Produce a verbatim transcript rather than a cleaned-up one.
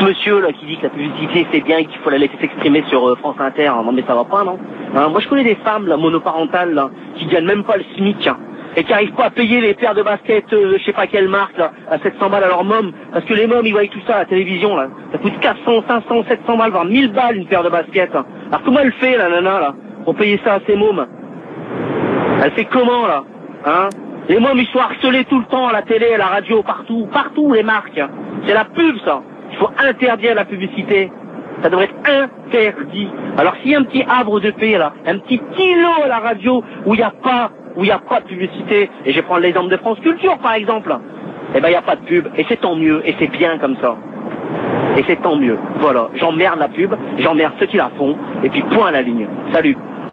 Ce monsieur là qui dit que la publicité c'est bien et qu'il faut la laisser s'exprimer sur euh, France Inter, hein, non mais ça va pas, non, hein? Moi je connais des femmes là, monoparentales là, qui gagnent même pas le SMIC, hein, et qui arrivent pas à payer les paires de baskets, euh, je sais pas quelle marque là, à sept cents balles à leur môme, parce que les mômes ils voient tout ça à la télévision là, ça coûte quatre cents, cinq cents, sept cents balles, voire mille balles une paire de baskets, hein. Alors comment elle fait la nana là, pour payer ça à ses mômes? Elle fait comment là, hein? Les mômes ils sont harcelés tout le temps à la télé, à la radio, partout, partout les marques, hein. C'est la pub ça. Il faut interdire la publicité. Ça devrait être interdit. Alors s'il y a un petit havre de paix là, un petit îlot à la radio où il n'y a pas, où il n'y a pas de publicité, et je vais prendre l'exemple de France Culture par exemple, eh ben il n'y a pas de pub, et c'est tant mieux, et c'est bien comme ça. Et c'est tant mieux. Voilà, j'emmerde la pub, j'emmerde ceux qui la font, et puis point à la ligne. Salut.